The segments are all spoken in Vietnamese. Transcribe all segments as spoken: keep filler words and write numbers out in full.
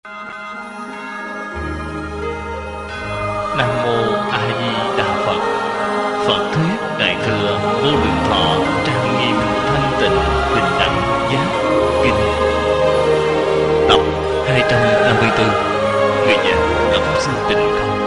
Nam mô A Di Đà Phật. Phật thuyết Đại thừa Vô Lượng Thọ trang nghiêm thanh tịnh bình đẳng giác kinh. Tập hai trăm năm mươi tư. Người giảng Đổng Sư Tịnh Không.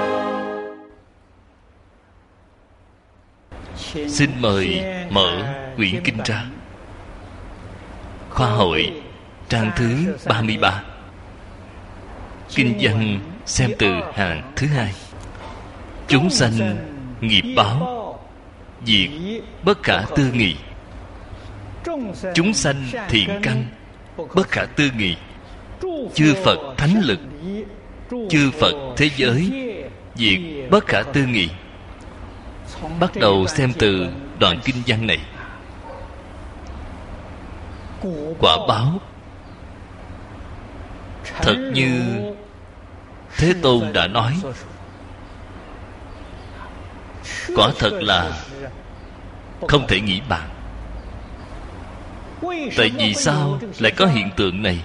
Xin mời mở quyển kinh ra. Khoa hội trang thứ ba mươi ba. Kinh văn xem từ hàng thứ hai. Chúng sanh nghiệp báo, diệt bất khả tư nghị. Chúng sanh thiện căn, bất khả tư nghị. Chư Phật thánh lực, chư Phật thế giới, diệt bất khả tư nghị. Bắt đầu xem từ đoạn kinh văn này. Quả báo thật như Thế Tôn đã nói, quả thật là không thể nghĩ bàn. Tại vì sao lại có hiện tượng này?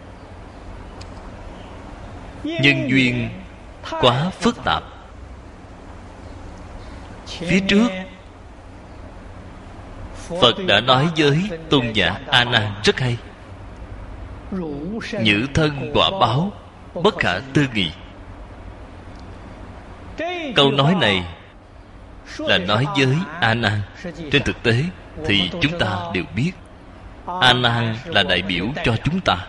Nhân duyên quá phức tạp. Phía trước Phật đã nói với tôn giả A Nan rất hay: nhữ thân quả báo, bất khả tư nghị. Câu nói này là nói với A Nan. Trên thực tế thì chúng ta đều biết A Nan là đại biểu cho chúng ta.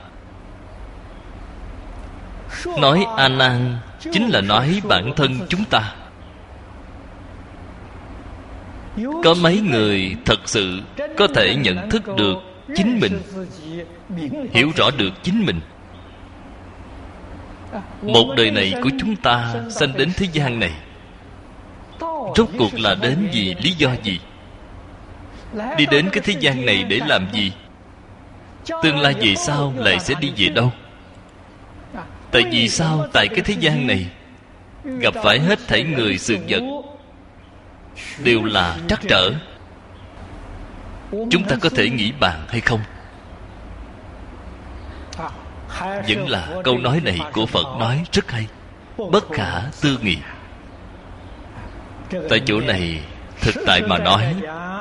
Nói A Nan chính là nói bản thân chúng ta. Có mấy người thật sự có thể nhận thức được chính mình, hiểu rõ được chính mình. Một đời này của chúng ta sanh đến thế gian này, rốt cuộc là đến vì lý do gì? Đi đến cái thế gian này để làm gì? Tương lai về sau lại sẽ đi về đâu? Tại vì sao tại cái thế gian này gặp phải hết thảy người sự vật đều là trắc trở? Chúng ta có thể nghĩ bàn hay không? Vẫn là câu nói này của Phật nói rất hay: bất khả tư nghị. Tại chỗ này thực tại mà nói,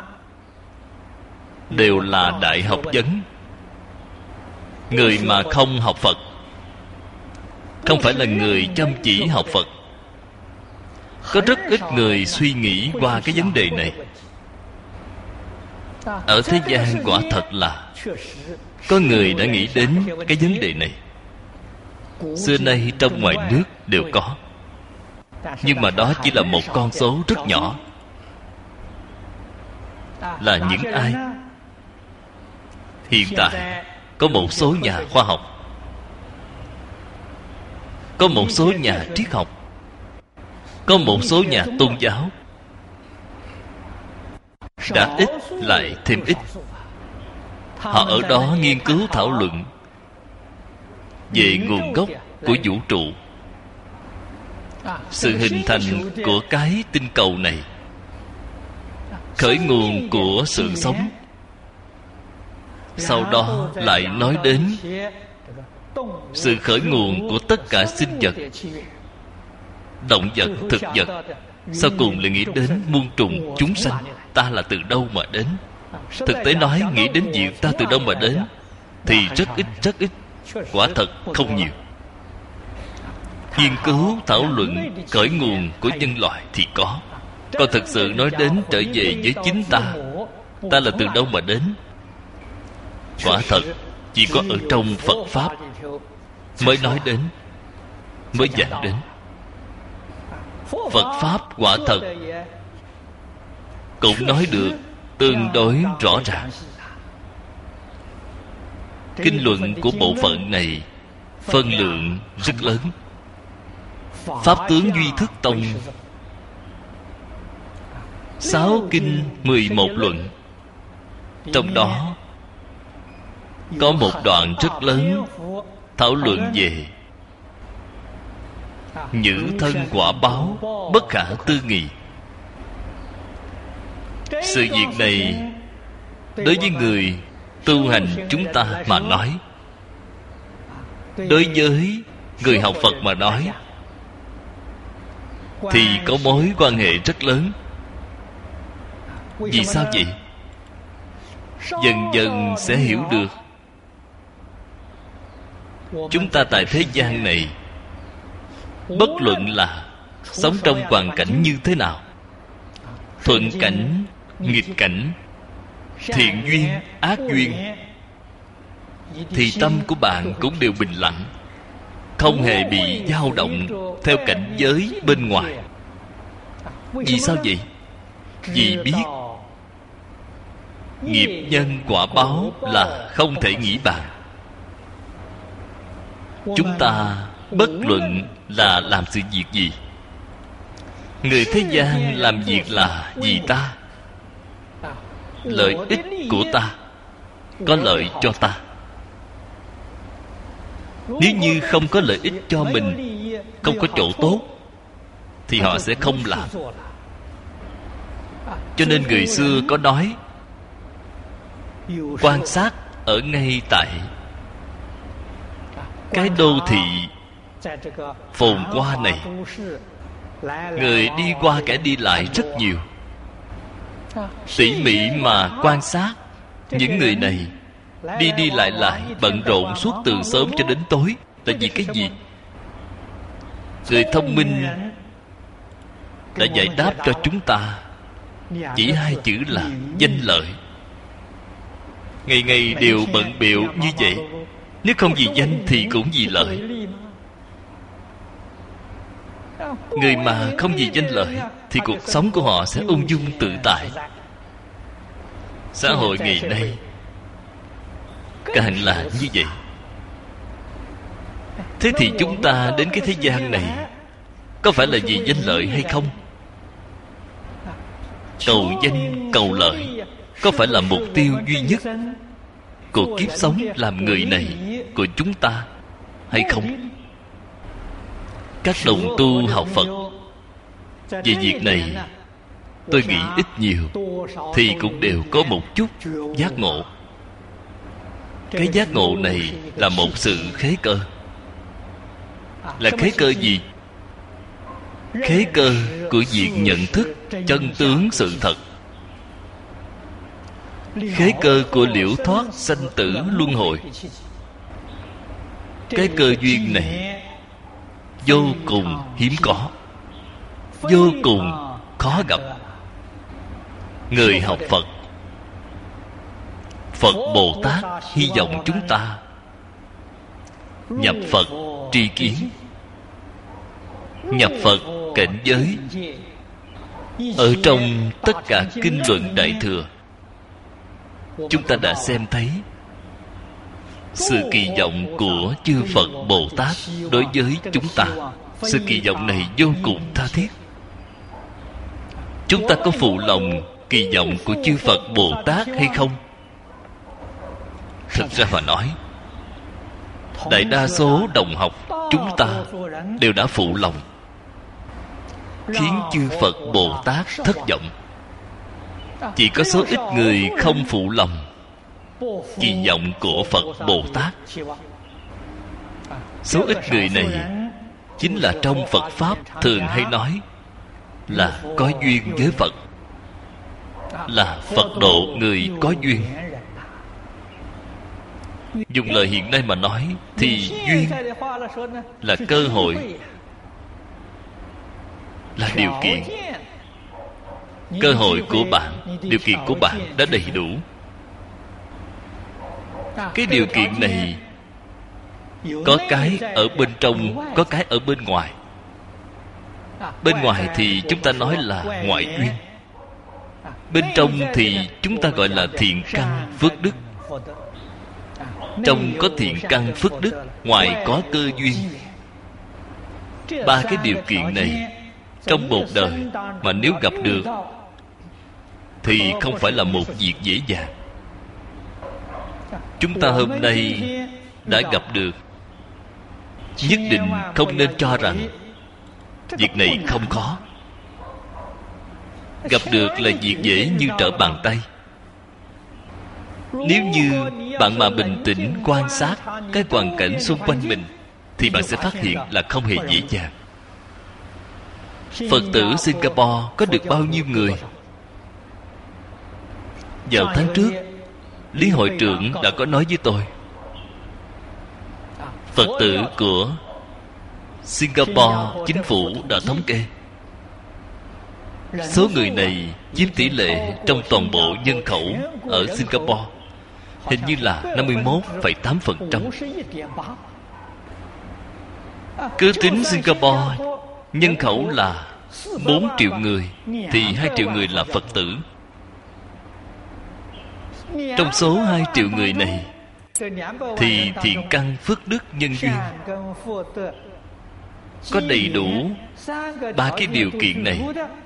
đều là đại học vấn. Người mà không học Phật, không phải là người chăm chỉ học Phật. Có rất ít người suy nghĩ qua cái vấn đề này. Ở thế gian quả thật là có người đã nghĩ đến cái vấn đề này. Xưa nay trong ngoài nước đều có, nhưng mà đó chỉ là một con số rất nhỏ. Là những ai? Hiện tại có một số nhà khoa học, có một số nhà triết học, có một số nhà tôn giáo, đã ít lại thêm ít. Họ ở đó nghiên cứu thảo luận về nguồn gốc của vũ trụ, sự hình thành của cái tinh cầu này, khởi nguồn của sự sống. Sau đó lại nói đến sự khởi nguồn của tất cả sinh vật, động vật, thực vật. Sau cùng lại nghĩ đến muôn trùng chúng sanh. Ta là từ đâu mà đến? Thực tế nói, nghĩ đến việc ta từ đâu mà đến thì rất ít, rất ít. Quả thật không nhiều. Nghiên cứu thảo luận khởi nguồn của nhân loại thì có. Còn thực sự nói đến trở về với chính ta, ta là từ đâu mà đến, quả thật chỉ có ở trong Phật Pháp mới nói đến, mới giảng đến. Phật Pháp quả thật cũng nói được tương đối rõ ràng. Kinh luận của bộ phận này phân lượng rất lớn. Pháp tướng Duy Thức Tông sáu kinh mười một luận, trong đó có một đoạn rất lớn thảo luận về nhữ thân quả báo, bất khả tư nghị. Sự việc này đối với người tu hành chúng ta mà nói đối với người học Phật mà nói thì có mối quan hệ rất lớn. Vì sao vậy? Dần dần sẽ hiểu được chúng ta tại thế gian này, bất luận là sống trong hoàn cảnh như thế nào, thuận cảnh, nghịch cảnh, thiện duyên, ác duyên, thì tâm của bạn cũng đều bình lặng, không hề bị dao động theo cảnh giới bên ngoài. Vì sao vậy? Vì biết nghiệp nhân quả báo là không thể nghĩ bàn. Chúng ta bất luận là làm sự việc gì, người thế gian làm việc là vì ta, lợi ích của ta, có lợi cho ta. Nếu như không có lợi ích cho mình, không có chỗ tốt, thì họ sẽ không làm. Cho nên người xưa có nói, quan sát ở ngay tại cái đô thị phồn hoa này, người đi qua kẻ đi lại rất nhiều. Tỉ mỉ mà quan sát những người này đi đi lại lại, bận rộn suốt từ sớm cho đến tối. Tại vì cái gì? Người thông minh đã giải đáp cho chúng ta chỉ hai chữ là danh lợi. Ngày ngày đều bận bịu như vậy, nếu không vì danh thì cũng vì lợi. Người mà không vì danh lợi thì cuộc sống của họ sẽ ung dung tự tại. Xã hội ngày nay càng là như vậy. Thế thì chúng ta đến cái thế gian này có phải là vì danh lợi hay không? Cầu danh, cầu lợi có phải là mục tiêu duy nhất của kiếp sống làm người này của chúng ta hay không? Các đồng tu học Phật về việc này, tôi nghĩ ít nhiều thì cũng đều có một chút giác ngộ. Cái giác ngộ này là một sự khế cơ. Là khế cơ gì? Khế cơ của việc nhận thức chân tướng sự thật, khế cơ của liễu thoát sanh tử luân hồi. Cái cơ duyên này vô cùng hiếm có, vô cùng khó gặp. Người học Phật, Phật Bồ Tát hy vọng chúng ta nhập Phật tri kiến, nhập Phật cảnh giới. Ở trong tất cả kinh luận Đại Thừa, chúng ta đã xem thấy sự kỳ vọng của chư Phật Bồ Tát đối với chúng ta. Sự kỳ vọng này vô cùng tha thiết. Chúng ta có phụ lòng kỳ vọng của chư Phật Bồ Tát hay không? Thực ra mà nói, đại đa số đồng học chúng ta đều đã phụ lòng, khiến chư Phật Bồ Tát thất vọng. Chỉ có số ít người không phụ lòng kỳ vọng của Phật Bồ Tát. Số ít người này chính là trong Phật Pháp thường hay nói là có duyên với Phật, là Phật độ người có duyên. Dùng lời hiện nay mà nói thì duyên là cơ hội, là điều kiện. Cơ hội của bạn, điều kiện của bạn đã đầy đủ. Cái điều kiện này có cái ở bên trong, có cái ở bên ngoài. Bên ngoài thì chúng ta nói là ngoại duyên, bên trong thì chúng ta gọi là thiện căn phước đức. Trong có thiện căn phước đức, ngoài có cơ duyên. Ba cái điều kiện này trong một đời mà nếu gặp được thì không phải là một việc dễ dàng. Chúng ta hôm nay đã gặp được, nhất định không nên cho rằng việc này không khó. Gặp được là việc dễ như trở bàn tay. Nếu như bạn mà bình tĩnh quan sát cái hoàn cảnh xung quanh mình, thì bạn sẽ phát hiện là không hề dễ dàng. Phật tử Singapore có được bao nhiêu người? Vào tháng trước, Lý hội trưởng đã có nói với tôi, Phật tử của Singapore chính phủ đã thống kê số người này chiếm tỷ lệ trong toàn bộ nhân khẩu ở Singapore hình như là năm mươi mốt phẩy tám phần trăm. Cứ tính Singapore nhân khẩu là bốn triệu người, thì hai triệu người là Phật tử. Trong số hai triệu người này, thì thiện căn phước đức nhân duyên có đầy đủ ba cái điều kiện này,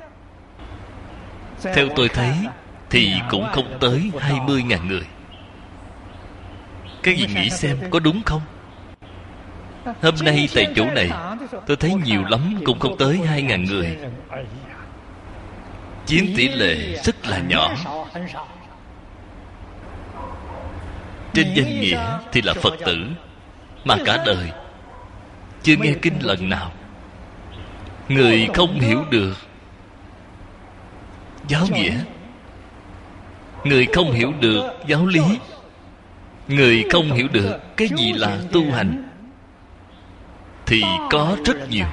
theo tôi thấy thì cũng không tới hai mươi ngàn người. Các vị nghĩ xem có đúng không? Hôm nay tại chỗ này tôi thấy nhiều lắm cũng không tới hai ngàn người, chiếm tỷ lệ rất là nhỏ. Trên danh nghĩa thì là Phật tử, mà cả đời chưa nghe kinh lần nào. Người không hiểu được giáo nghĩa, người không hiểu được giáo lý, người không hiểu được cái gì là tu hành, thì có rất nhiều.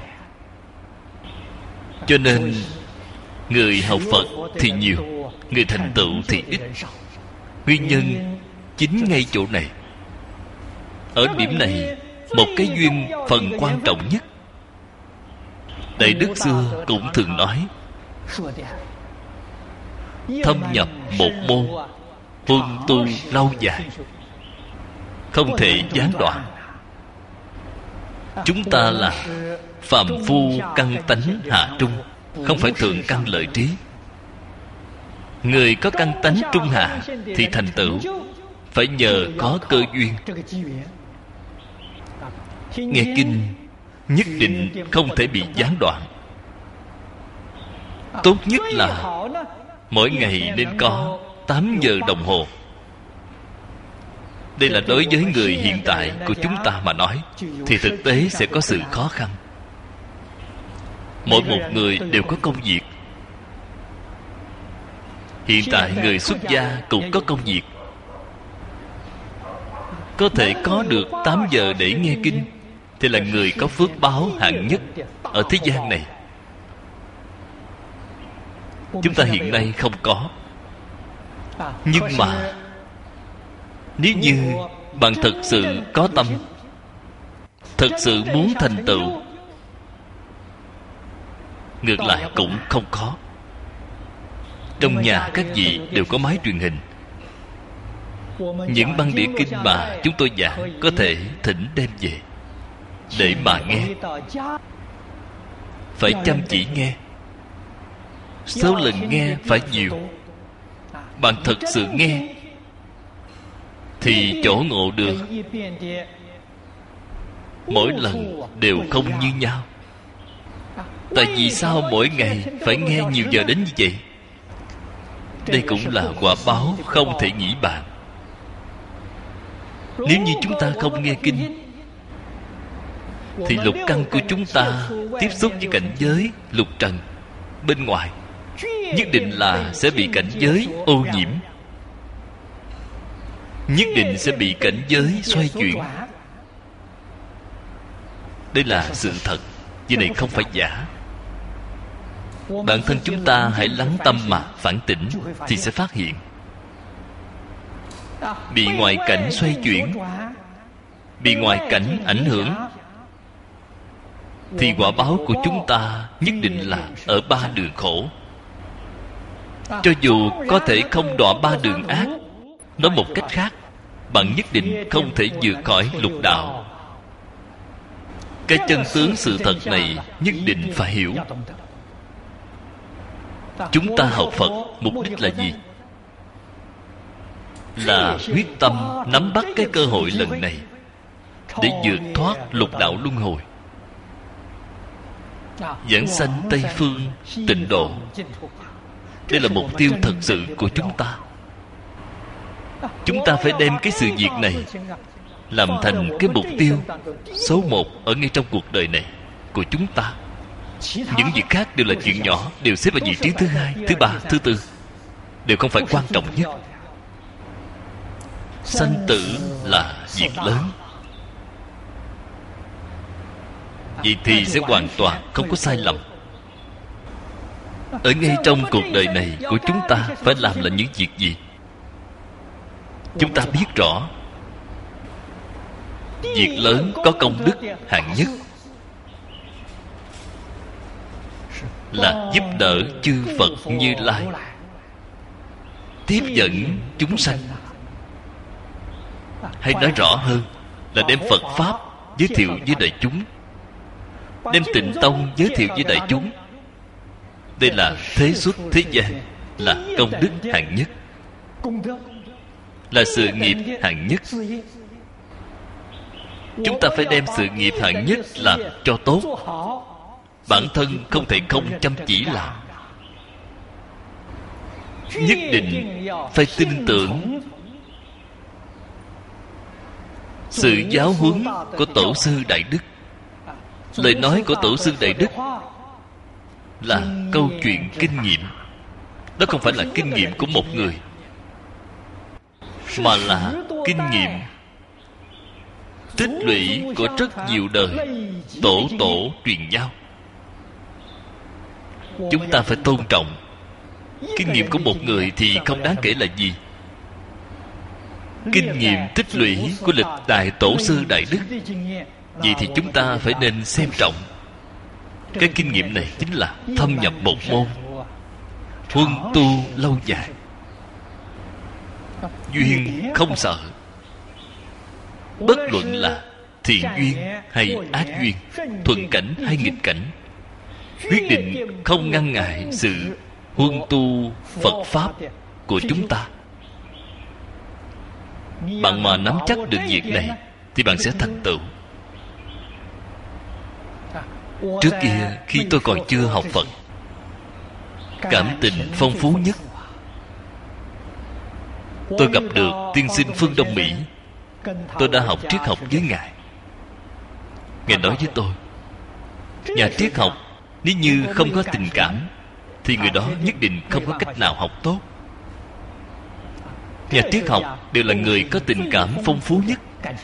Cho nên người học Phật thì nhiều, người thành tựu thì ít. Nguyên nhân chính ngay chỗ này. Ở điểm này, một cái duyên phần quan trọng nhất, Đại Đức xưa cũng thường nói, thâm nhập một môn, huân tu lâu dài, không thể gián đoạn. Chúng ta là phàm phu căn tánh hạ trung, không phải thượng căn lợi trí. Người có căn tánh trung hạ thì thành tựu phải nhờ có cơ duyên. Nghe kinh nhất định không thể bị gián đoạn. Tốt nhất là mỗi ngày nên có tám giờ đồng hồ. Đây là đối với người hiện tại của chúng ta mà nói, thì thực tế sẽ có sự khó khăn. Mỗi một người đều có công việc. Hiện tại người xuất gia cũng có công việc. Có thể có được tám giờ để nghe kinh thì là người có phước báo hạng nhất ở thế gian này. Chúng ta hiện nay không có. Nhưng mà nếu như bạn thật sự có tâm, thật sự muốn thành tựu, ngược lại cũng không khó. Trong nhà các vị đều có máy truyền hình. Những băng đĩa kinh mà chúng tôi giảng có thể thỉnh đem về để mà nghe. Phải chăm chỉ nghe, số lần nghe phải nhiều. Bạn thật sự nghe thì chỗ ngộ được mỗi lần đều không như nhau. Tại vì sao mỗi ngày phải nghe nhiều giờ đến như vậy? Đây cũng là quả báo không thể nghĩ bàn. Nếu như chúng ta không nghe kinh, thì lục căn của chúng ta tiếp xúc với cảnh giới lục trần bên ngoài, nhất định là sẽ bị cảnh giới ô nhiễm, nhất định sẽ bị cảnh giới xoay chuyển. Đây là sự thật, việc này không phải giả. Bản thân chúng ta hãy lắng tâm mà phản tỉnh, thì sẽ phát hiện bị ngoại cảnh xoay chuyển, bị ngoại cảnh ảnh hưởng, thì quả báo của chúng ta nhất định là ở ba đường khổ. Cho dù có thể không đọa ba đường ác, nói một cách khác, bạn nhất định không thể vượt khỏi lục đạo. Cái chân tướng sự thật này nhất định phải hiểu. Chúng ta học Phật mục đích là gì? Là quyết tâm nắm bắt cái cơ hội lần này để vượt thoát lục đạo luân hồi, giảng sanh Tây Phương Tịnh Độ. Đây là mục tiêu thật sự của chúng ta. Chúng ta phải đem cái sự việc này làm thành cái mục tiêu số một ở ngay trong cuộc đời này của chúng ta. Những việc khác đều là chuyện nhỏ, đều xếp vào vị trí thứ hai, thứ ba, thứ tư, đều không phải quan trọng nhất. Sanh tử là việc lớn. Vậy thì sẽ hoàn toàn không có sai lầm. Ở ngay trong cuộc đời này của chúng ta phải làm là những việc gì? Chúng ta biết rõ việc lớn có công đức hạng nhất là giúp đỡ chư Phật Như Lai, tiếp dẫn chúng sanh. Hay nói rõ hơn là đem Phật Pháp giới thiệu với đại chúng, đem Tịnh Tông giới thiệu với đại chúng. Đây là thế xuất thế gian, là công đức hạng nhất, là sự nghiệp hạng nhất. Chúng ta phải đem sự nghiệp hạng nhất làm cho tốt. Bản thân không thể không chăm chỉ làm. Nhất định phải tin tưởng sự giáo huấn của Tổ sư Đại Đức. Lời nói của Tổ sư Đại Đức là câu chuyện kinh nghiệm. Đó không phải là kinh nghiệm của một người, mà là kinh nghiệm tích lũy của rất nhiều đời, tổ tổ truyền nhau. Chúng ta phải tôn trọng. Kinh nghiệm của một người thì không đáng kể là gì. Kinh nghiệm tích lũy của lịch đại tổ sư Đại Đức, vậy thì chúng ta phải nên xem trọng. Cái kinh nghiệm này chính là thâm nhập một môn, huân tu lâu dài. Duyên không sợ. Bất luận là thiện duyên hay ác duyên, thuận cảnh hay nghịch cảnh, quyết định không ngăn ngại sự huân tu Phật Pháp của chúng ta. Bạn mà nắm chắc được việc này thì bạn sẽ thành tựu. Trước kia khi tôi còn chưa học Phật, cảm tình phong phú nhất, tôi gặp được tiên sinh phương Đông Mỹ. Tôi đã học triết học với Ngài. Ngài nói với tôi, nhà triết học nếu như không có tình cảm thì người đó nhất định không có cách nào học tốt. Nhà triết học đều là người có tình cảm phong phú nhất.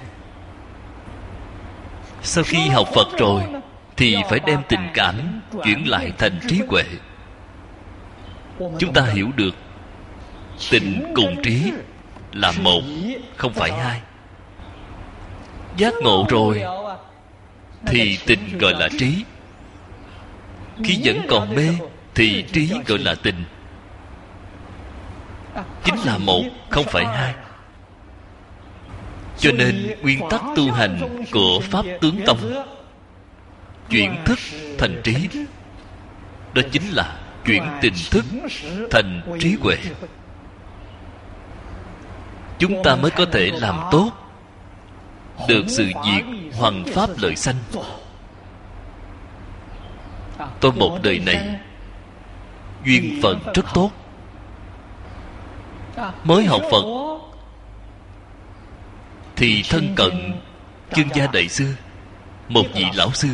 Sau khi học Phật rồi thì phải đem tình cảm chuyển lại thành trí huệ. Chúng ta hiểu được tình cùng trí là một, không phải hai. Giác ngộ rồi thì tình gọi là trí. Khi vẫn còn mê thì trí gọi là tình. Chính là một, không phải hai. Cho nên nguyên tắc tu hành của Pháp Tướng Tông, chuyển thức thành trí, đó chính là chuyển tình thức thành trí huệ. Chúng ta mới có thể làm tốt được sự việc hoằng pháp lợi sanh. Tôi một đời này duyên phận rất tốt. Mới học Phật thì thân cận Chương Gia Đại Sư, một vị lão sư.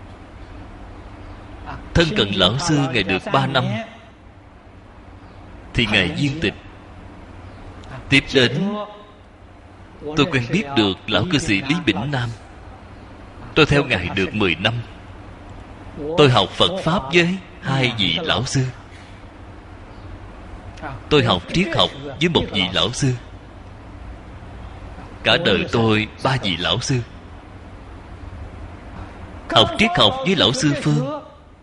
Thân cận lão sư Ngài được ba năm thì Ngài viên tịch. Tiếp đến tôi quen biết được lão cư sĩ Lý Bỉnh Nam. Tôi theo Ngài được mười năm. Tôi học Phật Pháp với hai vị lão sư. Tôi học triết học với một vị lão sư. Cả đời tôi ba vị lão sư. Học triết học với lão sư Phương.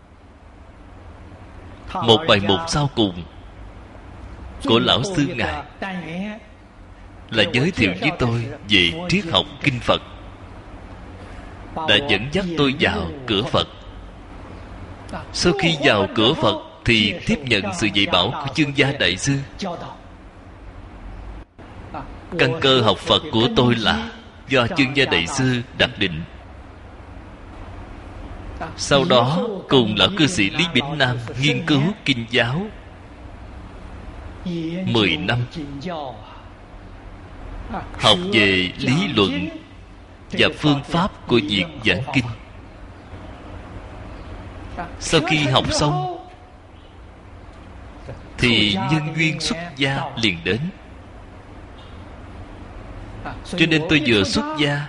Một bài mục sau cùng của lão sư Ngài là giới thiệu với tôi về triết học kinh Phật, đã dẫn dắt tôi vào cửa Phật. Sau khi vào cửa Phật thì tiếp nhận sự dạy bảo của Chương Gia Đại Sư. Căn cơ học Phật của tôi là do Chương Gia Đại Sư đặt định. Sau đó cùng lão cư sĩ Lý Bỉnh Nam nghiên cứu kinh giáo mười năm. học về lý luận và phương pháp của việc giảng kinh. Sau khi học xong thì nhân duyên xuất gia liền đến. Cho nên tôi vừa xuất gia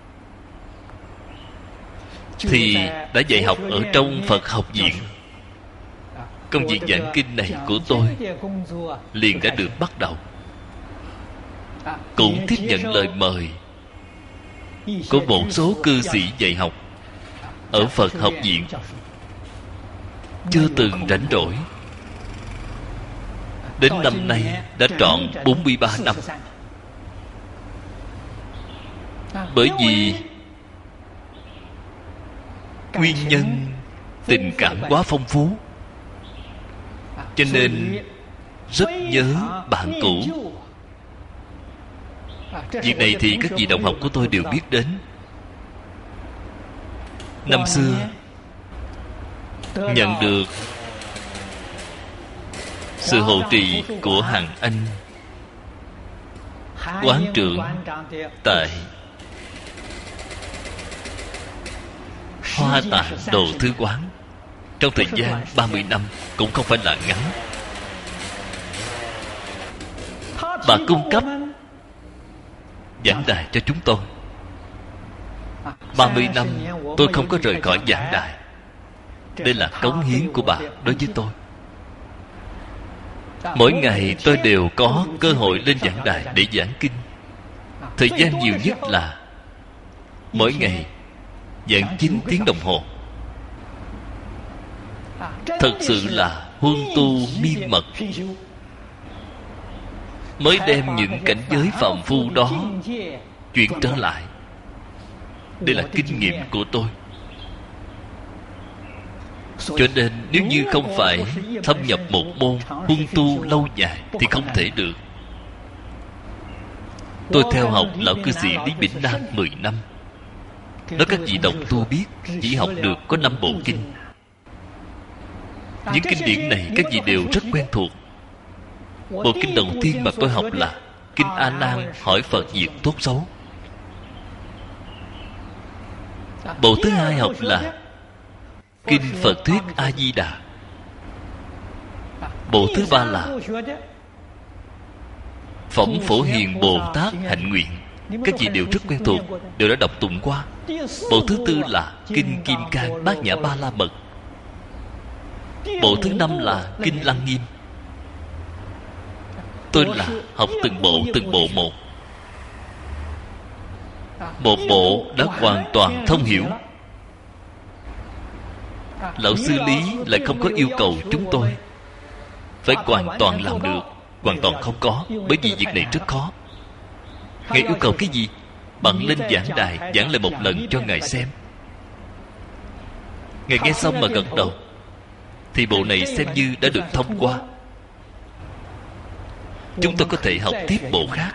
thì đã dạy học ở trong Phật học viện. Công việc giảng kinh này của tôi liền đã được bắt đầu. Cũng tiếp nhận lời mời của một số cư sĩ dạy học ở Phật học viện. Chưa từng rảnh rỗi. Đến năm nay đã trọn bốn mươi ba năm. Bởi vì nguyên nhân tình cảm quá phong phú, cho nên rất nhớ bạn cũ. Việc này thì các vị đồng học của tôi đều biết đến. Năm xưa nhận được sự hộ trì của Hằng Anh quán trưởng tại Hoa Tạng Đồ Thư Quán trong thời gian ba mươi năm, cũng không phải là ngắn. Bà cung cấp giảng đài cho chúng tôi. Ba mươi năm tôi không có rời khỏi giảng đài. Đây là cống hiến của bà đối với tôi. Mỗi ngày tôi đều có cơ hội lên giảng đài để giảng kinh. Thời gian nhiều nhất là mỗi ngày giảng chín tiếng đồng hồ. Thật sự là huân tu miên mật, mới đem những cảnh giới phàm phu đó chuyển trở lại. Đây là kinh nghiệm của tôi. Cho nên nếu như không phải thâm nhập một môn, huân tu lâu dài thì không thể được. Tôi theo học lão cư sĩ Lý Bỉnh Nam mười năm. Nói các vị đồng tu biết, chỉ học được có năm bộ kinh. Những kinh điển này các vị đều rất quen thuộc. Bộ kinh đầu tiên mà tôi học là Kinh A Nan hỏi Phật việc tốt xấu. Bộ thứ hai học là Kinh Phật Thuyết A Di Đà. Bộ thứ ba là Phẩm Phổ Hiền Bồ Tát Hạnh Nguyện. Các vị đều rất quen thuộc, đều đã đọc tụng qua. Bộ thứ tư là Kinh Kim Cang Bát Nhã Ba La Mật. Bộ thứ năm là Kinh Lăng Nghiêm. Tôi là học từng bộ từng bộ một. Một bộ đã hoàn toàn thông hiểu. Lão sư Lý lại không có yêu cầu chúng tôi phải hoàn toàn làm được. Hoàn toàn không có. Bởi vì việc này rất khó. Ngài yêu cầu cái gì? Bạn lên giảng đài giảng lại một lần cho Ngài xem. Ngài nghe xong mà gật đầu thì bộ này xem như đã được thông qua. Chúng tôi có thể học tiếp bộ khác.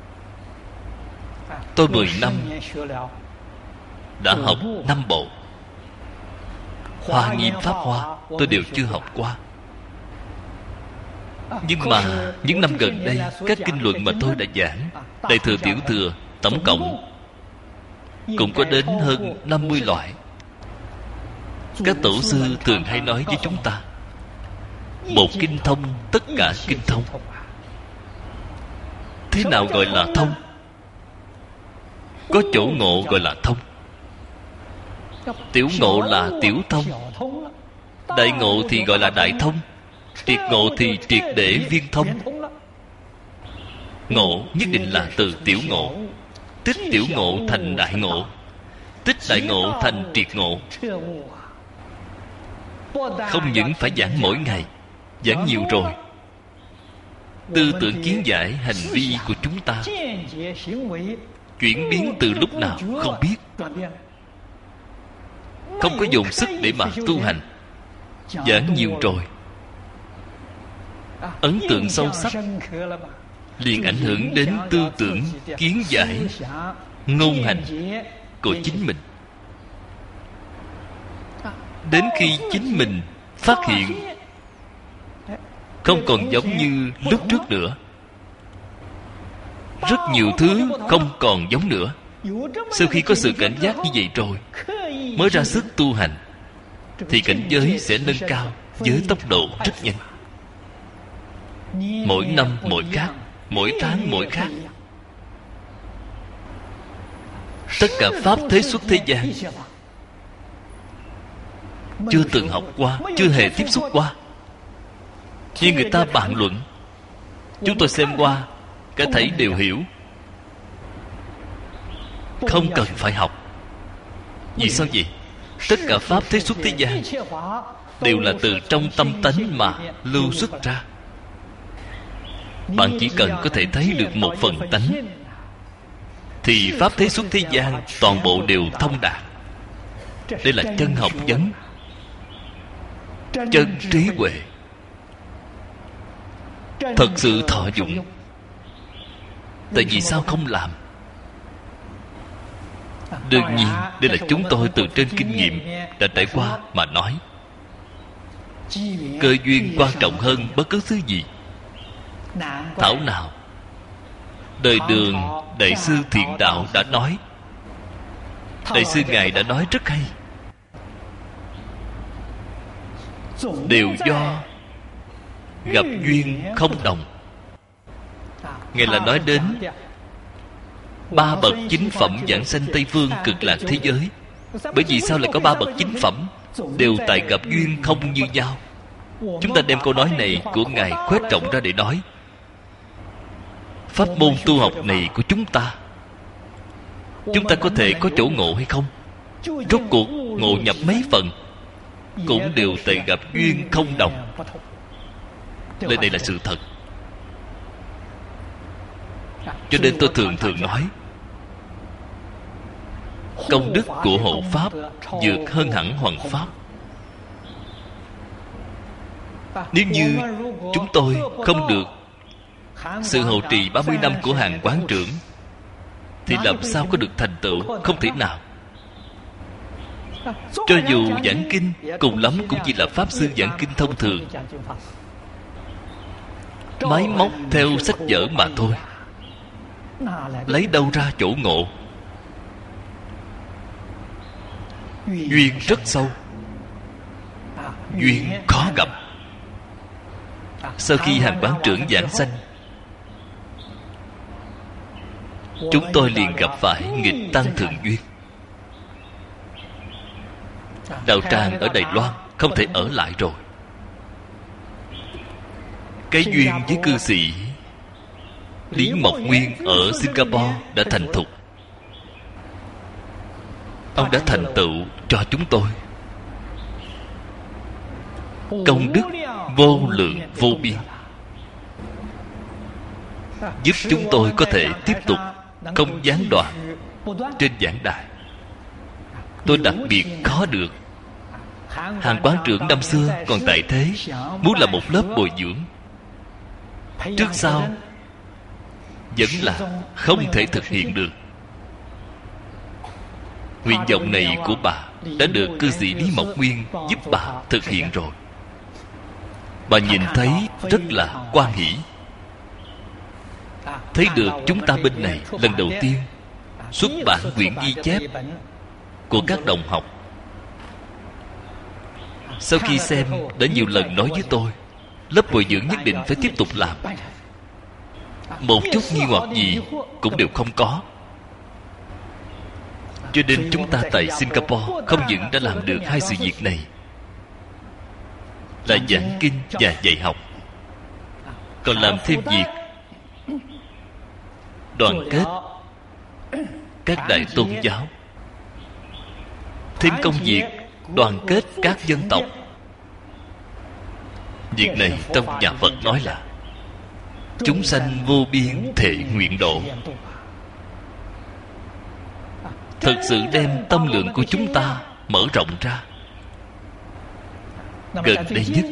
Tôi mười năm đã học năm bộ. Hoa Nghiêm Pháp Hoa tôi đều chưa học qua. Nhưng mà những năm gần đây, các kinh luận mà tôi đã giảng, Đại Thừa Tiểu Thừa, tổng cộng cũng có đến hơn năm mươi loại. Các tổ sư thường hay nói với chúng ta, một kinh thông, tất cả kinh thông. Thế nào gọi là thông? Có chỗ ngộ gọi là thông. Tiểu ngộ là tiểu thông, đại ngộ thì gọi là đại thông, triệt ngộ thì triệt để viên thông. Ngộ nhất định là từ tiểu ngộ, tích tiểu ngộ thành đại ngộ, tích đại ngộ thành triệt ngộ. Không những phải giảng mỗi ngày, giảng nhiều rồi, tư tưởng kiến giải hành vi của chúng ta chuyển biến từ lúc nào không biết. Không có dùng sức để mà tu hành. Giảng nhiều rồi, ấn tượng sâu sắc, liền ảnh hưởng đến tư tưởng kiến giải ngôn hành của chính mình. Đến khi chính mình phát hiện không còn giống như lúc trước nữa, rất nhiều thứ không còn giống nữa. Sau khi có sự cảnh giác như vậy rồi, mới ra sức tu hành, thì cảnh giới sẽ nâng cao với tốc độ rất nhanh. Mỗi năm mỗi khác, mỗi tháng mỗi khác. Tất cả pháp thế xuất thế gian chưa từng học qua, chưa hề tiếp xúc qua, nhưng người ta bàn luận, chúng tôi xem qua, cả thảy đều hiểu, không cần phải học. Vì sao vậy? Tất cả pháp thế xuất thế gian đều là từ trong tâm tánh mà lưu xuất ra. Bạn chỉ cần có thể thấy được một phần tánh, thì pháp thế xuất thế gian toàn bộ đều thông đạt. Đây là chân học vấn, chân trí huệ, thật sự thọ dụng. Tại vì sao không làm? Đương nhiên, đây là chúng tôi từ trên kinh nghiệm đã trải qua mà nói. Cơ duyên quan trọng hơn bất cứ thứ gì. Thảo nào đời Đường Đại sư Thiện Đạo đã nói. Đại sư Ngài đã nói rất hay. Đều do gặp duyên không đồng. Ngài là nói đến ba bậc chính phẩm giảng sanh Tây Phương Cực Lạc thế giới. Bởi vì sao lại có ba bậc chính phẩm? Đều tại gặp duyên không như nhau. Chúng ta đem câu nói này của Ngài khuếch rộng ra để nói pháp môn tu học này của chúng ta, chúng ta có thể có chỗ ngộ hay không? Rốt cuộc ngộ nhập mấy phần cũng đều tại gặp duyên không đồng. Lời này là sự thật. Cho nên tôi thường thường nói, công đức của hộ pháp vượt hơn hẳn hoằng pháp. Nếu như chúng tôi không được sự hộ trì ba mươi năm của hàng quán trưởng, thì làm sao có được thành tựu? Không thể nào. Cho dù giảng kinh, cùng lắm cũng chỉ là pháp sư giảng kinh thông thường, máy móc theo sách vở mà thôi. Lấy đâu ra chỗ ngộ? Duyên rất sâu, duyên khó gặp. Sau khi hàng quán trưởng giảng sanh, chúng tôi liền gặp phải nghịch tăng thượng duyên. Đạo tràng ở Đài Loan không thể ở lại rồi. Cái duyên với cư sĩ Lý Mộc Nguyên ở Singapore đã thành thục. Ông đã thành tựu cho chúng tôi công đức vô lượng vô biên, giúp chúng tôi có thể tiếp tục không gián đoạn trên giảng đài. Tôi đặc biệt khó được. Hàng quán trưởng năm xưa còn tại thế, muốn là một lớp bồi dưỡng, trước sau vẫn là không thể thực hiện được. Nguyện vọng này của bà đã được cư sĩ Lý Mộc Nguyên giúp bà thực hiện rồi. Bà nhìn thấy rất là hoan hỷ. Thấy được chúng ta bên này lần đầu tiên xuất bản quyển ghi chép của các đồng học. Sau khi xem, đã nhiều lần nói với tôi, lớp bồi dưỡng nhất định phải tiếp tục làm. Một chút nghi hoặc gì cũng đều không có. Cho nên chúng ta tại Singapore không những đã làm được hai sự việc này, là giảng kinh và dạy học, còn làm thêm việc đoàn kết các đại tôn giáo, thêm công việc đoàn kết các dân tộc. Việc này trong nhà Phật nói là chúng sanh vô biên thệ nguyện độ. Thực sự đem tâm lượng của chúng ta mở rộng ra. Gần đây nhất,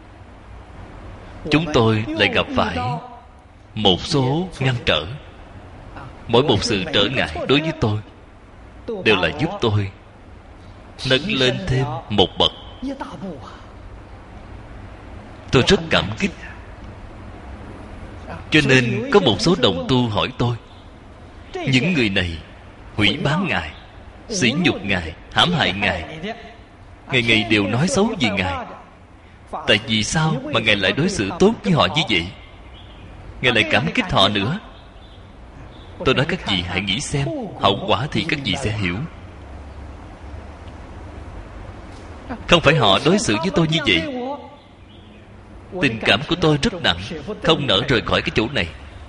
chúng tôi lại gặp phải một số ngăn trở. Mỗi một sự trở ngại đối với tôi đều là giúp tôi nâng lên thêm một bậc. Tôi rất cảm kích. Cho nên có một số đồng tu hỏi tôi, những người này hủy báng Ngài, sỉ nhục Ngài, hãm hại Ngài, ngày ngày đều nói xấu về Ngài. Tại vì sao mà Ngài lại đối xử tốt với họ như vậy? Ngài lại cảm kích họ nữa. Tôi nói các vị hãy nghĩ xem, hậu quả thì các vị sẽ hiểu. Không phải họ đối xử với tôi như vậy, tình cảm của tôi rất nặng, không nỡ rời khỏi cái chỗ này.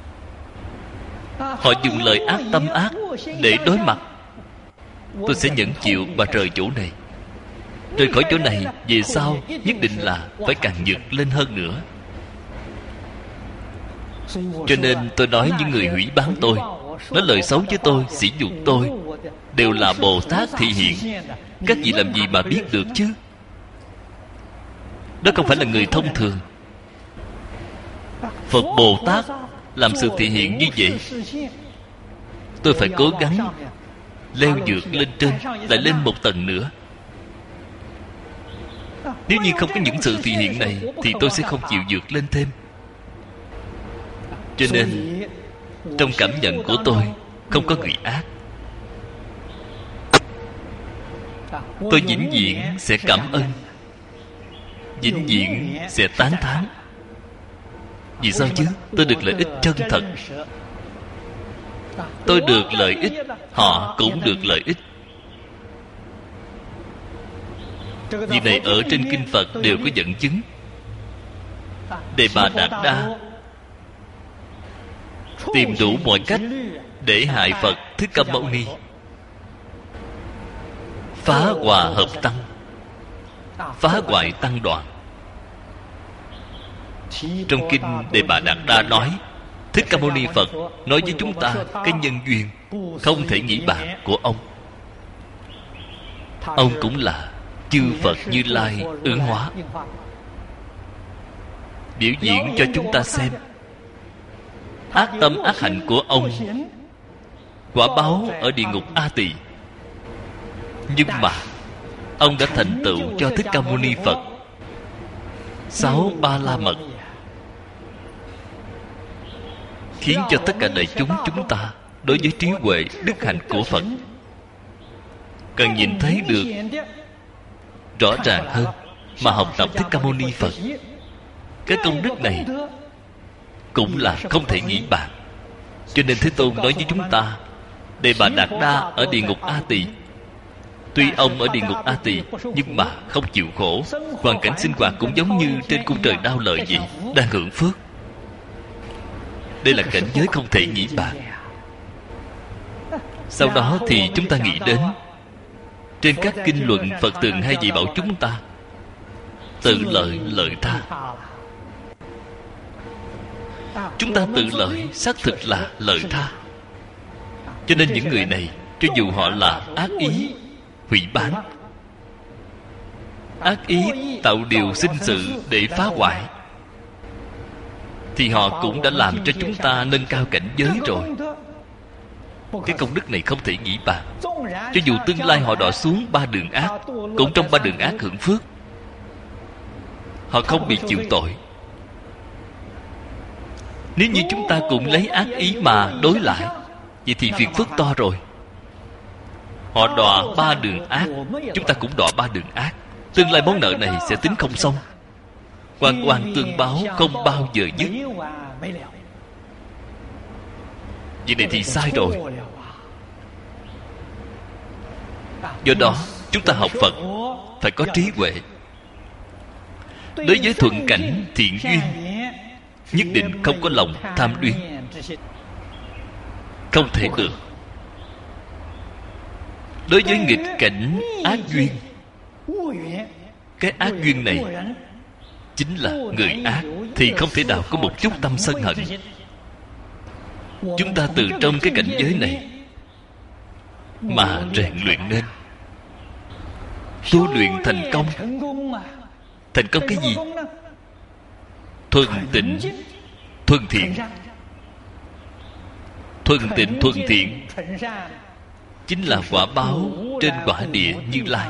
Họ dùng lời ác tâm ác để đối mặt, tôi sẽ nhẫn chịu và rời chỗ này. Rời khỏi chỗ này, về sau nhất định là phải càng vượt lên hơn nữa. Cho nên tôi nói những người hủy báng tôi, nói lời xấu với tôi, sỉ nhục tôi, đều là Bồ Tát thị hiện. Các vị làm gì mà biết được chứ? Đó không phải là người thông thường. Phật Bồ Tát làm sự thị hiện như vậy, tôi phải cố gắng leo vượt lên trên, lại lên một tầng nữa. Nếu như không có những sự thị hiện này thì tôi sẽ không chịu vượt lên thêm. Cho nên trong cảm nhận của tôi không có người ác. Tôi vĩnh viễn sẽ cảm ơn, vĩnh viễn sẽ tán thán. Vì sao chứ? Tôi được lợi ích chân thật. Tôi được lợi ích, họ cũng được lợi ích. Việc này ở trên kinh Phật đều có dẫn chứng. Đề Bà Đạt Đa tìm đủ mọi cách để hại Phật Thích Ca Mâu Ni, phá hòa hợp tăng, phá hoại tăng đoàn. Trong kinh Đề Bà Đạt Đa nói, Thích Ca Mâu Ni Phật nói với chúng ta cái nhân duyên không thể nghĩ bàn của ông. Ông cũng là chư Phật Như Lai ứng hóa, biểu diễn cho chúng ta xem ác tâm ác hạnh của ông, quả báo ở địa ngục A Tỳ. Nhưng mà ông đã thành tựu cho Thích Ca Mâu Ni Phật sáu ba la mật, khiến cho tất cả đại chúng chúng ta đối với trí huệ đức hạnh của Phật cần nhìn thấy được rõ ràng hơn, mà học tập Thích Ca Mâu Ni Phật. Cái công đức này cũng là không thể nghĩ bàn. Cho nên Thế Tôn nói với chúng ta, Đề Bà Đạt Đa ở địa ngục A Tỳ, tuy ông ở địa ngục A Tỳ nhưng mà không chịu khổ, hoàn cảnh sinh hoạt cũng giống như trên cung trời đao lợi vậy, đang hưởng phước. Đây là cảnh giới không thể nghĩ bàn. Sau đó thì chúng ta nghĩ đến trên các kinh luận Phật thường hay dạy bảo chúng ta tự lợi lợi tha. Chúng ta tự lợi xác thực là lợi tha. Cho nên những người này, cho dù họ là ác ý hủy bán, ác ý tạo điều sinh sự để phá hoại, thì họ cũng đã làm cho chúng ta nâng cao cảnh giới rồi. Cái công đức này không thể nghĩ bàn. Cho dù tương lai họ đọa xuống ba đường ác, cũng trong ba đường ác hưởng phước, họ không bị chịu tội. Nếu như chúng ta cũng lấy ác ý mà đối lại, vậy thì phiền phức to rồi. Họ đọa ba đường ác, chúng ta cũng đọa ba đường ác. Tương lai món nợ này sẽ tính không xong, oan oan tương báo không bao giờ dứt. Việc này thì sai rồi. Do đó chúng ta học Phật phải có trí huệ. Đối với thuận cảnh thiện duyên, nhất định không có lòng tham luyến, không thể được. Đối với nghịch cảnh ác duyên, cái ác duyên này chính là người ác, thì không thể nào có một chút tâm sân hận. Chúng ta từ trong cái cảnh giới này mà rèn luyện nên, tu luyện thành công. Thành công cái gì? Thuần tịnh thuần thiện. Thuần tịnh thuần thiện chính là quả báo trên quả địa Như Lai.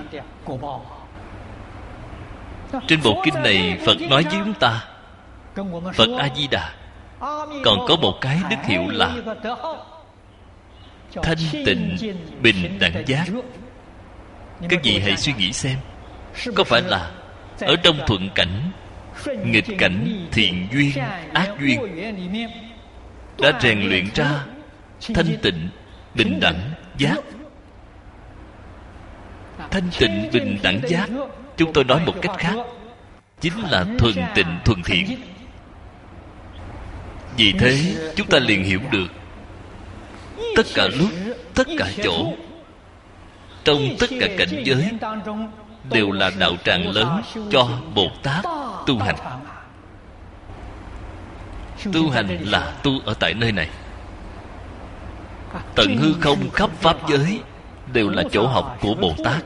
Trên bộ kinh này Phật nói với chúng ta, Phật A Di Đà Còn có một cái đức hiệu là thanh tịnh bình đẳng giác. Các vị hãy suy nghĩ xem, có phải là ở trong thuận cảnh, nghịch cảnh, thiện duyên, ác duyên đã rèn luyện ra thanh tịnh bình đẳng giác? Thanh tịnh bình đẳng giác, chúng tôi nói một cách khác, chính là thuần tịnh thuần thiện. Vì thế chúng ta liền hiểu được, tất cả lúc, tất cả chỗ, trong tất cả cảnh giới đều là đạo tràng lớn cho Bồ Tát tu hành. Tu hành là tu ở tại nơi này. Tận hư không khắp pháp giới đều là chỗ học của Bồ Tát.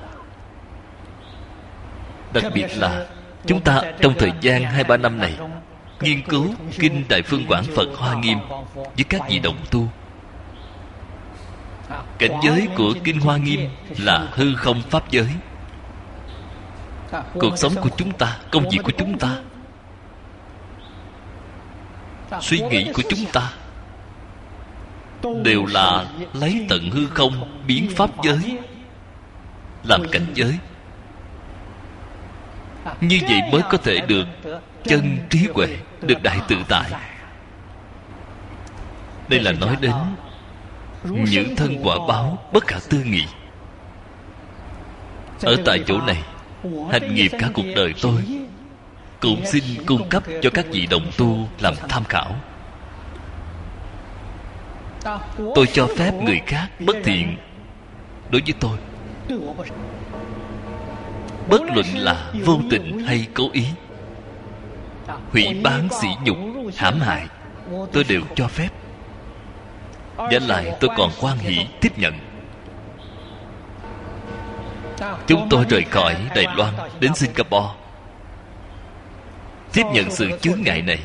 Đặc biệt là chúng ta trong thời gian hai ba năm này nghiên cứu Kinh Đại Phương Quảng Phật Hoa Nghiêm với các vị đồng tu. Cảnh giới của Kinh Hoa Nghiêm là hư không pháp giới. Cuộc sống của chúng ta, công việc của chúng ta, suy nghĩ của chúng ta đều là lấy tận hư không biến pháp giới làm cảnh giới. Như vậy mới có thể được chân trí huệ, được đại tự tại. Đây là nói đến những thân quả báo bất khả tư nghị. Ở tại chỗ này, hành nghiệp cả cuộc đời tôi cũng xin cung cấp cho các vị đồng tu làm tham khảo. Tôi cho phép người khác bất thiện đối với tôi, bất luận là vô tình hay cố ý, hủy báng sỉ nhục, hãm hại, tôi đều cho phép. Và lại tôi còn hoan hỷ tiếp nhận. Chúng tôi rời khỏi Đài Loan đến Singapore, tiếp nhận sự chướng ngại này,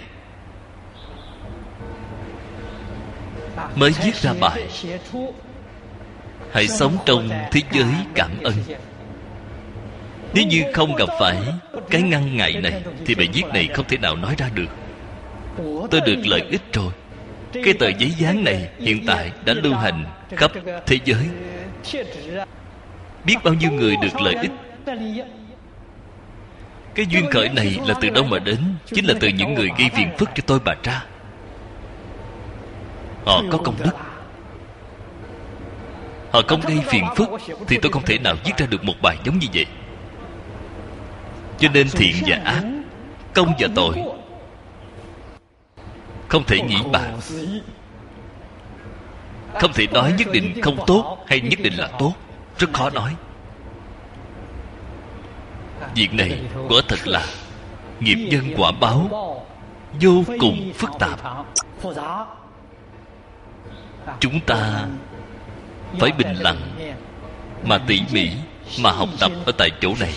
mới viết ra bài hãy sống trong thế giới cảm ân. Nếu như không gặp phải cái ngăn ngại này thì bài viết này không thể nào nói ra được. Tôi được lợi ích rồi. Cái tờ giấy dán này hiện tại đã lưu hành khắp thế giới. Biết bao nhiêu người được lợi ích. Cái duyên khởi này là từ đâu mà đến? Chính là từ những người gây phiền phức cho tôi bà ra. Họ có công đức, họ không gây phiền phức thì tôi không thể nào viết ra được một bài giống như vậy. Cho nên thiện và ác, công và tội không thể nghĩ bàn, không thể nói nhất định không tốt hay nhất định là tốt. Rất khó nói. Việc này quả thật là nghiệp nhân quả báo vô cùng phức tạp. Chúng ta phải bình lặng mà tỉ mỉ mà học tập ở tại chỗ này,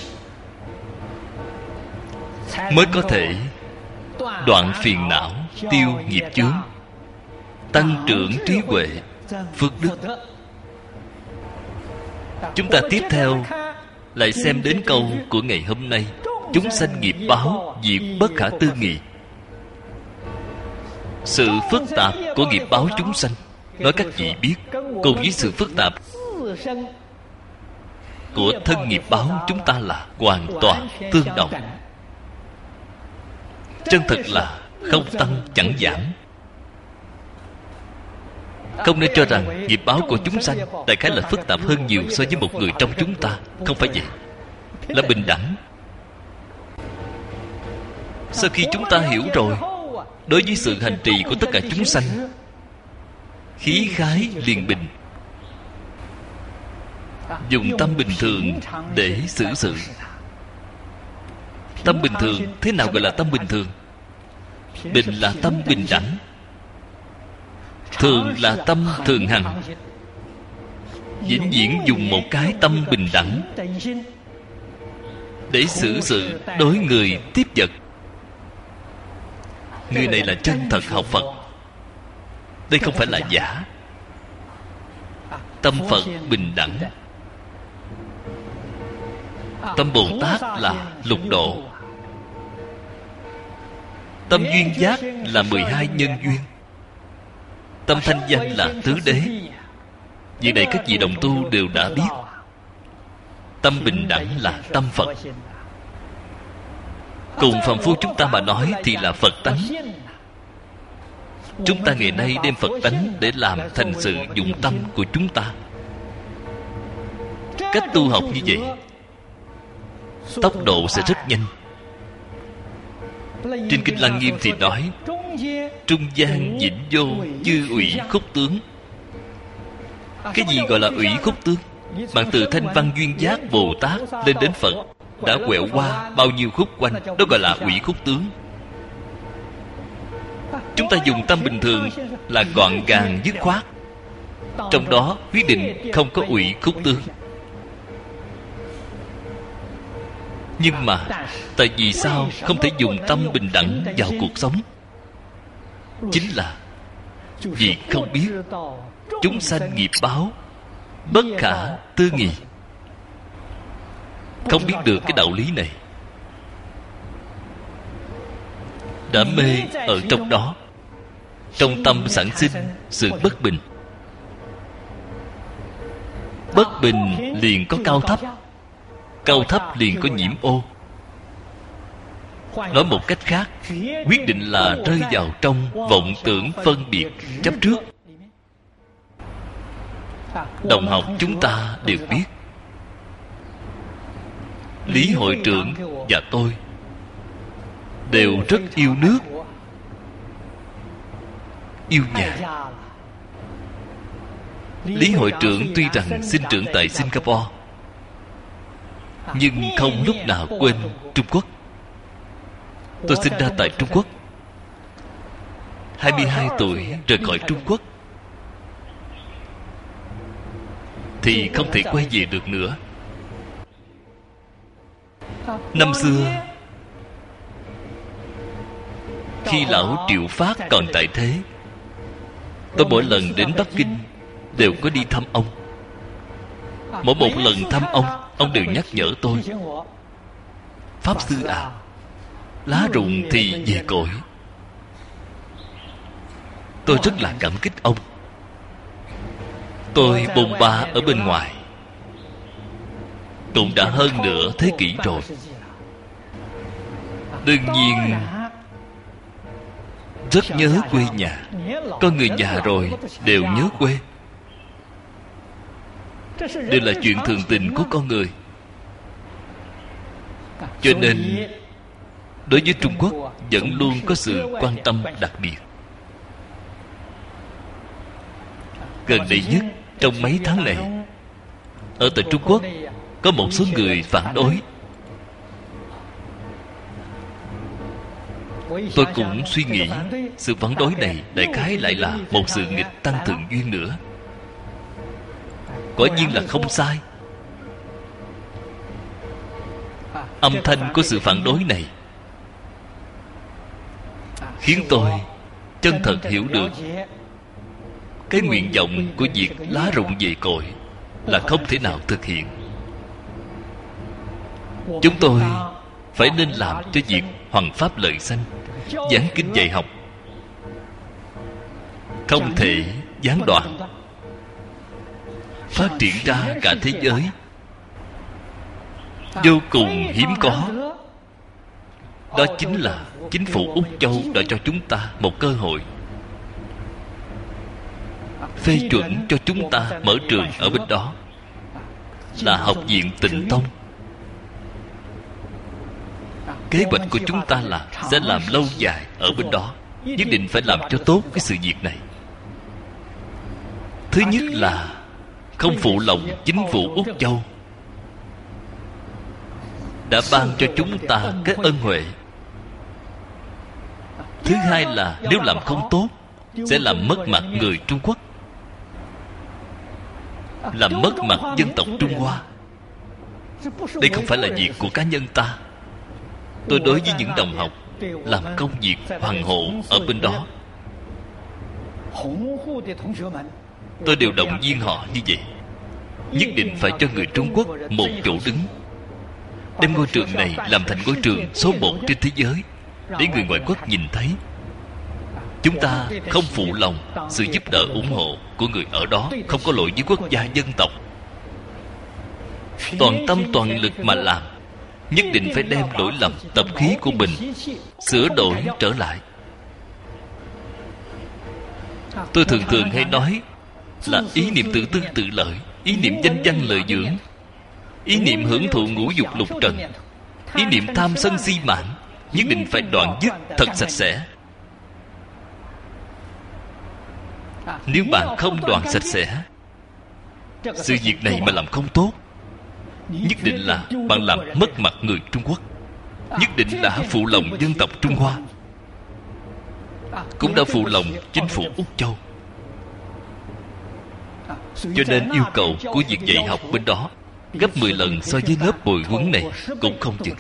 mới có thể đoạn phiền não, tiêu nghiệp chướng, tăng trưởng trí huệ, phước đức. Chúng ta tiếp theo lại xem đến câu của ngày hôm nay: chúng sanh nghiệp báo, việc bất khả tư nghị. Sự phức tạp của nghiệp báo chúng sanh, nói các vị biết, cùng với sự phức tạp của thân nghiệp báo chúng ta là hoàn toàn tương đồng. Chân thật là không tăng chẳng giảm. Không nên cho rằng nghiệp báo của chúng sanh đại khái là phức tạp hơn nhiều so với một người trong chúng ta. Không phải vậy. Là bình đẳng. Sau khi chúng ta hiểu rồi, đối với sự hành trì của tất cả chúng sanh, khí khái liền bình, dùng tâm bình thường để xử sự. Tâm bình thường, thế nào gọi là tâm bình thường? Bình là tâm bình đẳng, thường là tâm thường hằng. Vĩnh viễn dùng một cái tâm bình đẳng để xử sự đối người tiếp vật. Người này là chân thật học Phật. Đây không phải là giả. Tâm Phật bình đẳng. Tâm Bồ Tát là lục độ. Tâm duyên giác là mười hai nhân duyên. Tâm thanh danh là tứ đế. Vì này các vị đồng tu đều đã biết. Tâm bình đẳng là tâm Phật. Cùng phàm phu chúng ta mà nói thì là Phật tánh. Chúng ta ngày nay đem Phật tánh để làm thành sự dụng tâm của chúng ta. Cách tu học như vậy, tốc độ sẽ rất nhanh. Trên Kinh Lăng Nghiêm thì nói: trung gian vĩnh vô chư ủy khúc tướng. Cái gì gọi là ủy khúc tướng? Bạn từ thanh văn duyên giác Bồ Tát lên đến Phật đã quẹo qua bao nhiêu khúc quanh, đó gọi là ủy khúc tướng. Chúng ta dùng tâm bình thường là gọn gàng dứt khoát, trong đó quyết định không có ủy khúc tướng. Nhưng mà tại vì sao không thể dùng tâm bình đẳng vào cuộc sống? Chính là vì không biết chúng sanh nghiệp báo bất khả tư nghị. Không biết được cái đạo lý này, đã mê ở trong đó. Trong tâm sản sinh sự bất bình. Bất bình liền có cao thấp, cao thấp liền có nhiễm ô. Nói một cách khác, quyết định là rơi vào trong vọng tưởng phân biệt chấp trước. Đồng học chúng ta đều biết, Lý hội trưởng và tôi đều rất yêu nước, yêu nhà. Lý hội trưởng tuy rằng sinh trưởng tại Singapore, nhưng không lúc nào quên Trung Quốc. Tôi sinh ra tại Trung Quốc, hai mươi hai tuổi rời khỏi Trung Quốc thì không thể quay về được nữa. Năm xưa, khi lão Triệu Phát còn tại thế, tôi mỗi lần đến Bắc Kinh đều có đi thăm ông. Mỗi một lần thăm ông, ông đều nhắc nhở tôi: Pháp sư à, lá rụng thì về cội. Tôi rất là cảm kích ông. Tôi bôn ba ở bên ngoài cũng đã hơn nửa thế kỷ rồi. Đương nhiên rất nhớ quê nhà. Có người già rồi đều nhớ quê. Đây là chuyện thường tình của con người. Cho nên đối với Trung Quốc vẫn luôn có sự quan tâm đặc biệt. Gần đây nhất, trong mấy tháng này, ở tại Trung Quốc có một số người phản đối. Tôi cũng suy nghĩ, sự phản đối này đại khái lại là một sự nghịch tăng thượng duyên nữa. Quả nhiên là không sai. Âm thanh của sự phản đối này khiến tôi chân thật hiểu được cái nguyện vọng của việc lá rụng về cội là không thể nào thực hiện. Chúng tôi phải nên làm cho việc hoằng pháp lợi sanh, giảng kinh dạy học, không thể gián đoạn, phát triển ra cả thế giới. Vô cùng hiếm có. Đó chính là chính phủ Úc Châu đã cho chúng ta một cơ hội, phê chuẩn cho chúng ta mở trường ở bên đó, là Học viện Tịnh Tông. Kế hoạch của chúng ta là sẽ làm lâu dài ở bên đó, nhất định phải làm cho tốt cái sự việc này. Thứ nhất là không phụ lòng chính phủ Úc Châu đã ban cho chúng ta cái ân huệ. Thứ hai là nếu làm không tốt sẽ làm mất mặt người Trung Quốc, làm mất mặt dân tộc Trung Hoa. Đây không phải là việc của cá nhân ta. Tôi đối với những đồng học làm công việc hoàng hộ ở bên đó, tôi đều động viên họ như vậy. Nhất định phải cho người Trung Quốc một chỗ đứng, đem ngôi trường này làm thành ngôi trường số một trên thế giới. để người ngoại quốc nhìn thấy chúng ta không phụ lòng sự giúp đỡ ủng hộ của người ở đó, không có lỗi với quốc gia dân tộc. Toàn tâm toàn lực mà làm, nhất định phải đem lỗi lầm tập khí của mình sửa đổi trở lại. Tôi thường thường hay nói là ý niệm tự tư tự lợi, ý niệm danh văn lợi dưỡng, ý niệm hưởng thụ ngũ dục lục trần, ý niệm tham sân si mạn, nhất định phải đoạn dứt thật sạch sẽ. Nếu bạn không đoạn sạch sẽ, sự việc này mà làm không tốt, nhất định là bạn làm mất mặt người Trung Quốc, nhất định đã phụ lòng dân tộc Trung Hoa, cũng đã phụ lòng chính phủ Úc Châu. Cho nên yêu cầu của việc dạy học bên đó gấp mười lần so với lớp bồi huấn này cũng không chừng.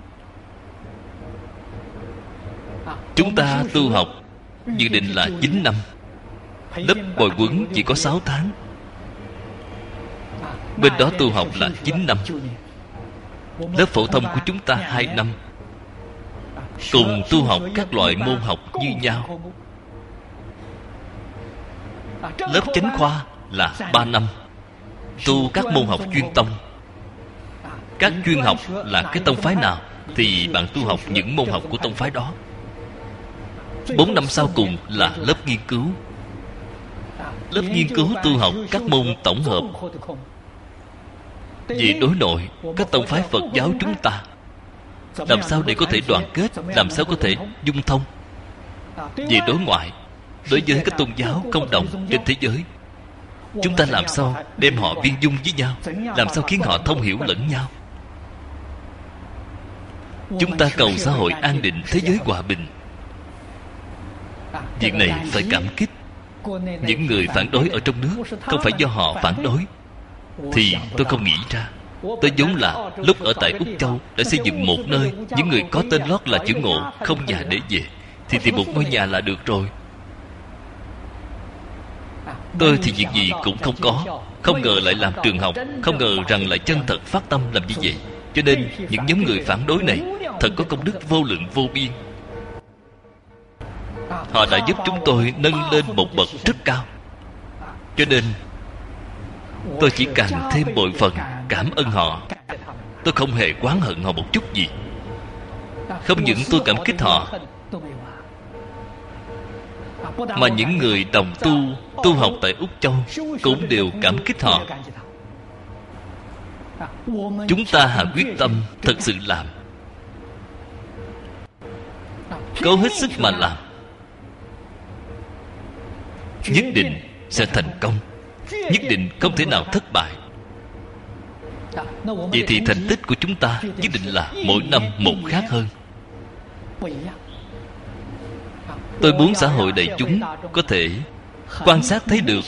Chúng ta tu học dự định là chín năm, lớp bồi huấn chỉ có sáu tháng. Bên đó tu học là chín năm. Lớp phổ thông của chúng ta hai năm, cùng tu học các loại môn học như nhau. Lớp chánh khoa là ba năm, tu các môn học chuyên tông. Các chuyên học là cái tông phái nào thì bạn tu học những môn học của tông phái đó. Bốn năm sau cùng là lớp nghiên cứu. Lớp nghiên cứu tu học các môn tổng hợp về đối nội các tông phái Phật giáo chúng ta, làm sao để có thể đoàn kết, làm sao có thể dung thông. Về đối ngoại, đối với các tôn giáo công đồng trên thế giới, chúng ta làm sao đem họ viên dung với nhau, làm sao khiến họ thông hiểu lẫn nhau. Chúng ta cầu xã hội an định, thế giới hòa bình. Việc này phải cảm kích những người phản đối ở trong nước. Không phải do họ phản đối thì tôi không nghĩ ra. Tôi vốn là lúc ở tại Úc Châu đã xây dựng một nơi những người có tên lót là chữ Ngộ, không nhà để về, thì tìm một ngôi nhà là được rồi. Tôi thì việc gì cũng không có, không ngờ lại làm trường học, không ngờ rằng lại chân thật phát tâm làm như vậy. Cho nên những nhóm người phản đối này thật có công đức vô lượng vô biên. Họ đã giúp chúng tôi nâng lên một bậc rất cao. Cho nên tôi chỉ càng thêm bội phần cảm ơn họ. Tôi không hề oán hận họ một chút gì. Không những tôi cảm kích họ, mà những người đồng tu, tu học tại Úc Châu cũng đều cảm kích họ. Chúng ta hạ quyết tâm thật sự làm, cố hết sức mà làm, nhất định sẽ thành công, nhất định không thể nào thất bại. Vậy thì thành tích của chúng ta nhất định là mỗi năm một khác hơn. Tôi muốn xã hội đại chúng có thể quan sát thấy được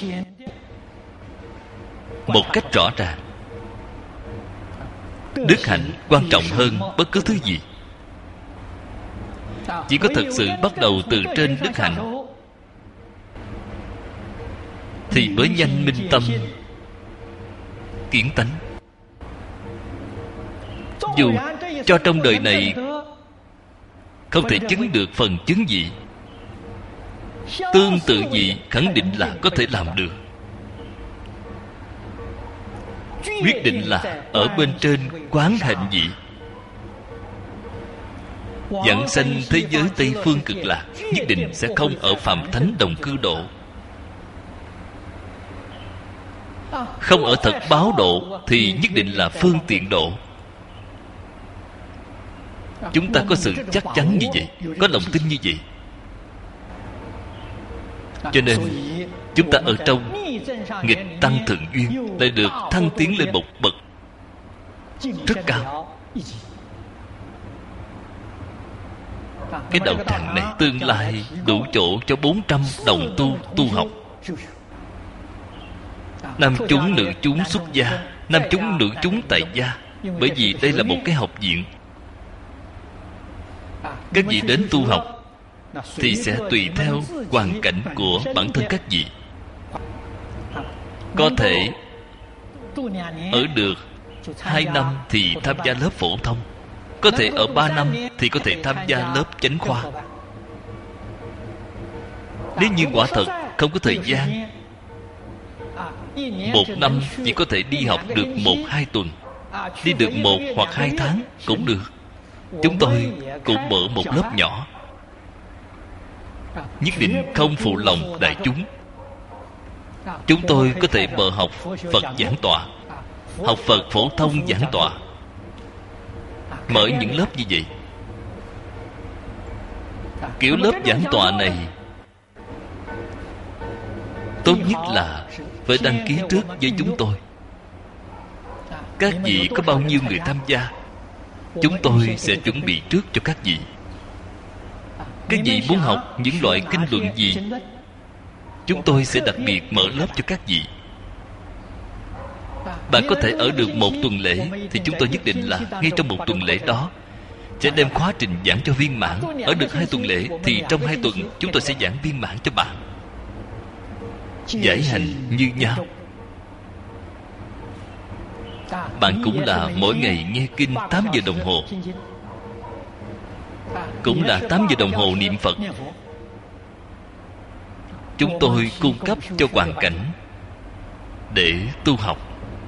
một cách rõ ràng, đức hạnh quan trọng hơn bất cứ thứ gì. Chỉ có thật sự bắt đầu từ trên đức hạnh thì mới nhanh minh tâm kiến tánh. Dù cho trong đời này không thể chứng được phần chứng vị, tương tự vị khẳng định là có thể làm được. Quyết định là ở bên trên quán hạnh vị, vãng sanh thế giới Tây Phương Cực Lạc, nhất định sẽ không ở phàm thánh đồng cư độ, không ở thật báo độ thì nhất định là phương tiện độ. Chúng ta có sự chắc chắn như vậy, có lòng tin như vậy. Cho nên chúng ta ở trong nghịch tăng thượng duyên lại được thăng tiến lên một bậc rất cao. Cái đạo tràng này tương lai đủ chỗ cho bốn trăm đồng tu tu học. Nam chúng nữ chúng xuất gia, nam chúng nữ chúng tại gia. Bởi vì đây là một cái học viện. Các vị đến tu học thì sẽ tùy theo hoàn cảnh của bản thân các vị. Có thể ở được hai năm thì tham gia lớp phổ thông, Có thể ở ba năm thì có thể tham gia lớp chánh khoa. Nếu như quả thật không có thời gian, một năm chỉ có thể đi học được một hai tuần, đi được một hoặc hai tháng cũng được. Chúng tôi cũng mở một lớp nhỏ, nhất định không phụ lòng đại chúng. Chúng tôi có thể mở học Phật giảng tọa, học Phật phổ thông giảng tọa, mở những lớp như vậy. Kiểu lớp giảng tọa này tốt nhất là phải đăng ký trước với chúng tôi. Các vị có bao nhiêu người tham gia, chúng tôi sẽ chuẩn bị trước cho các vị. Các vị muốn học những loại kinh luận gì, chúng tôi sẽ đặc biệt mở lớp cho các vị. Bạn có thể ở được một tuần lễ, thì chúng tôi nhất định là ngay trong một tuần lễ đó sẽ đem khóa trình giảng cho viên mãn. Ở được hai tuần lễ thì trong hai tuần chúng tôi sẽ giảng viên mãn cho bạn. Giải hành như nhau. Bạn cũng là mỗi ngày nghe kinh tám giờ đồng hồ, cũng là tám giờ đồng hồ niệm Phật. Chúng tôi cung cấp cho hoàn cảnh để tu học.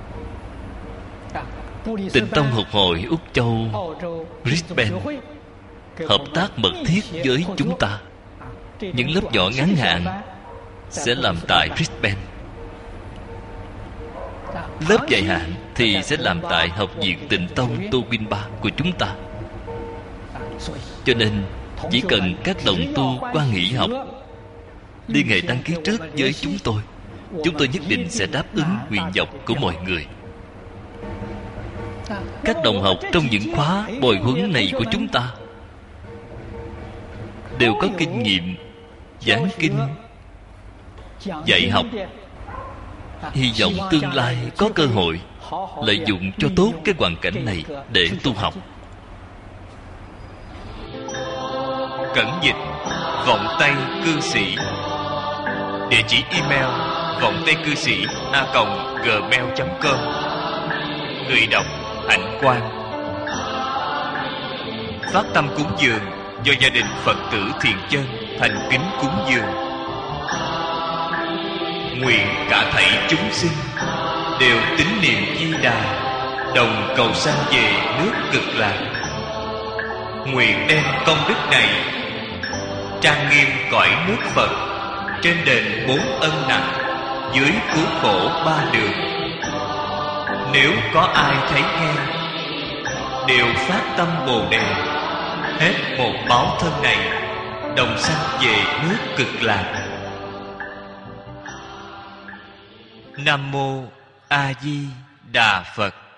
Tịnh Tông Học hội Úc Châu Brisbane hợp tác mật thiết với chúng ta. Những lớp nhỏ ngắn hạn sẽ làm tại Brisbane. Lớp dài hạn thì sẽ làm tại Học viện Tịnh Tông Tobinba của chúng ta. Cho nên chỉ cần các đồng tu quan hỷ học liên hệ đăng ký trước với chúng tôi, chúng tôi nhất định sẽ đáp ứng nguyện vọng của mọi người. Các đồng học trong những khóa bồi huấn này của chúng ta đều có kinh nghiệm giảng kinh, dạy học. Hy vọng tương lai có cơ hội lợi dụng cho tốt cái hoàn cảnh này để tu học. Cẩn dịch Vọng Tây Cư Sĩ. Địa chỉ email vọng tây cư sĩ a còng gmail chấm com. Người đọc Hạnh Quang. Phát tâm cúng dường do gia đình Phật tử Thiện Chân thành kính cúng dường. Nguyện cả thảy chúng sinh đều tín niệm Di Đà, đồng cầu sanh về nước Cực Lạc. Nguyện đem công đức này trang nghiêm cõi nước Phật, trên đền bốn ân nặng, dưới cứu khổ ba đường. Nếu có ai thấy nghe, đều phát tâm Bồ Đề, hết một báo thân này, đồng sanh về nước Cực Lạc. Nam Mô A Di Đà Phật.